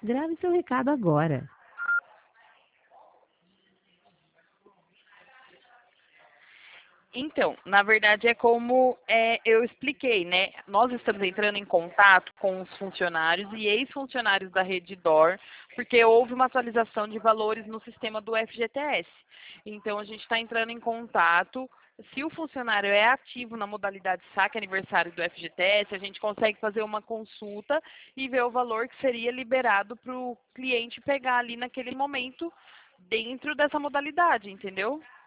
Grave seu recado agora. Então, na verdade é como eu expliquei, né? Nós estamos entrando em contato com os funcionários e ex-funcionários da Reddor, porque houve uma atualização de valores no sistema do FGTS. Então, a gente está entrando em contato. Se o funcionário é ativo na modalidade saque aniversário do FGTS, a gente consegue fazer uma consulta e ver o valor que seria liberado para o cliente pegar ali naquele momento dentro dessa modalidade, entendeu?